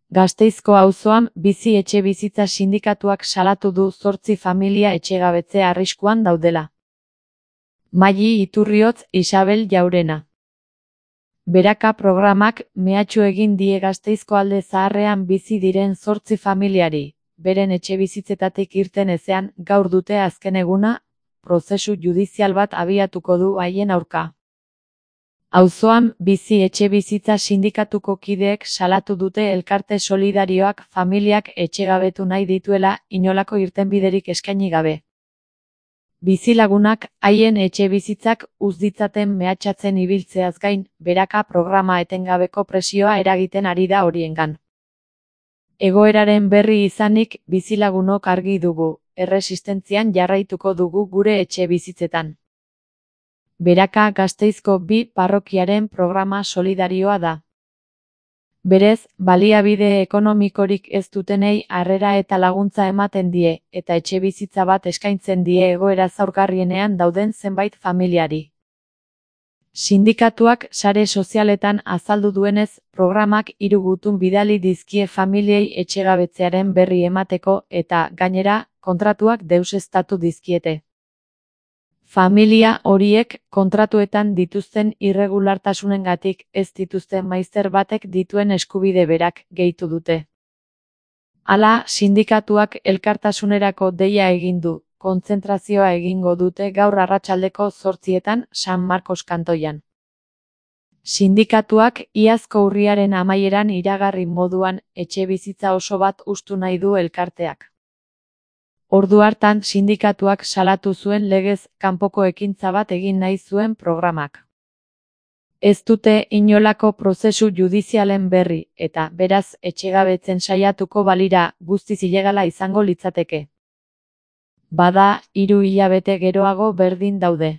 Gasteizko auzoan bizi etxebizitza sindikatuak salatu du 8 familia etxegabetze arriskuan daudela. Maili Iturriotz, Isabel Jaurena. Beraka programak mehatxu egin die Gasteizko Alde Zaharrean bizi diren 8 familiari, beren etxebizitzetatik irten ezean gaur dute azken eguna, prozesu judizial bat abiatuko du haien aurka. Auzoan bizi etxebizitza sindikatuko kideek salatu dute elkarte solidarioak familiak etxegabetu nahi dituela inolako irtenbiderik eskaini gabe. Bizilagunak haien etxebizitzak uz ditzaten mehatxatzen ibiltzeaz gain, beraka programa etengabeko presioa eragiten ari da horiengan. Egoeraren berri izanik bizilagunok argi dugu, erresistentzian jarraituko dugu gure etxebizitzetan. Beraka Gasteizko 2 parrokiaren programa solidarioa da. Berez, baliabide ekonomikorik ez dutenei harrera eta laguntza ematen die, eta etxebizitza bat eskaintzen die egoera zaurgarrienean dauden zenbait familiari. Sindikatuak sare sozialetan azaldu duenez, programak 3 gutun bidali dizkie familiei etxegabetzearen berri emateko eta, gainera, kontratuak deuseztatu dizkiete. Familia horiek kontratuetan dituzten irregulartasunengatik ez dituzten maizter batek dituen eskubide berak gehitu dute. Hala, sindikatuak elkartasunerako deia egin du, kontzentrazioa egingo dute gaur arratsaldeko 8etan San Markos kantoian. Sindikatuak iazko urriaren amaieran iragarri moduan etxebizitza oso bat hustu nahi du elkarteak. Ordu hartan sindikatuak salatu zuen legez kanpoko ekintza bat egin nahi zuen programak. Ez dute inolako prozesu judizialen berri, eta, beraz, etxegabetzen saiatuko balira guztiz ilegala izango litzateke. Bada, 3 hilabete geroago berdin daude.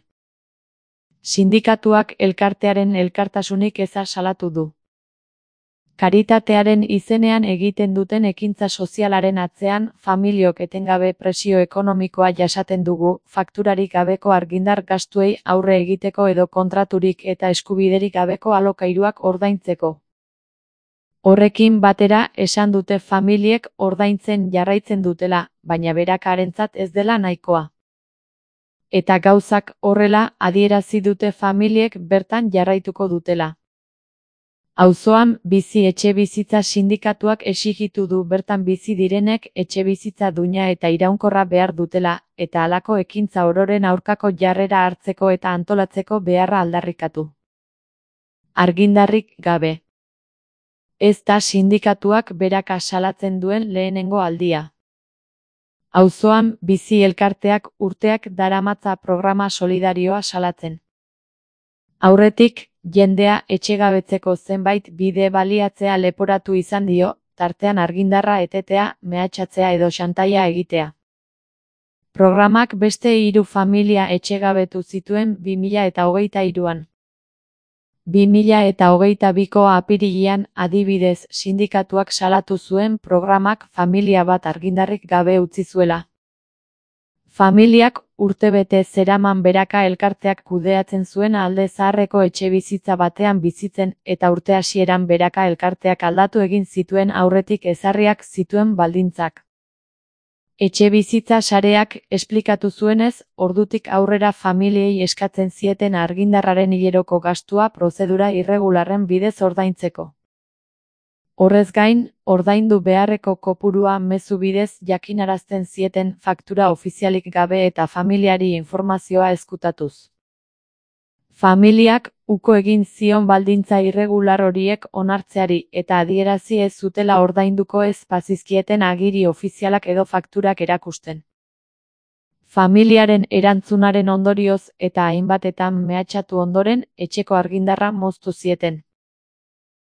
Sindikatuak elkartearen elkartasunik eza salatu du. Karitatearen izenean egiten duten ekintza sozialaren atzean, familiok etengabe presio ekonomikoa jasaten dugu, fakturarik gabeko argindar gastuei aurre egiteko edo kontraturik eta eskubiderik gabeko alokairuak ordaintzeko. Horrekin batera esan dute familiek ordaintzen jarraitzen dutela, baina berakarentzat ez dela nahikoa. Eta gauzak horrela adierazi dute familiek bertan jarraituko dutela. Auzoan bizi etxebizitza sindikatuak exigitu du bertan bizi direnek etxebizitza duina eta iraunkorra behar dutela, eta halako ekintza ororen aurkako jarrera hartzeko eta antolatzeko beharra aldarrikatu. Argindarrik gabe. Ez da sindikatuak beraka salatzen duen lehenengo aldia. Auzoan bizi elkarteak urteak daramatza programa solidarioa salatzen. Aurretik, jendea etxegabetzeko zenbait bide baliatzea leporatu izan dio, tartean argindarra etetea, mehatxatzea edo xantaia egitea. Programak beste 3 familia etxegabetu zituen 2023an. 2022ko apirilean, adibidez, sindikatuak salatu zuen programak familia bat argindarrik gabe utzi zuela. Familiak urtebete zeraman beraka elkarteak kudeatzen zuen Alde Zaharreko etxebizitza batean bizitzen eta urte hasieran beraka elkarteak aldatu egin zituen aurretik ezarriak zituen baldintzak. Etxebizitza sareak esplikatu zuenez, ordutik aurrera familiei eskatzen zieten argindarraren hileroko gastua prozedura irregularren bidez ordaintzeko. Horrez gain, ordaindu beharreko kopurua mezu bidez jakinarazten zieten faktura ofizialik gabe eta familiari informazioa ezkutatuz. Familiak uko egin zion baldintza irregular horiek onartzeari eta adierazi ez zutela ordainduko ez bazizkieten agiri ofizialak edo fakturak erakusten. Familiaren erantzunaren ondorioz eta hainbatetan mehatxatu ondoren, etxeko argindarra moztu zieten.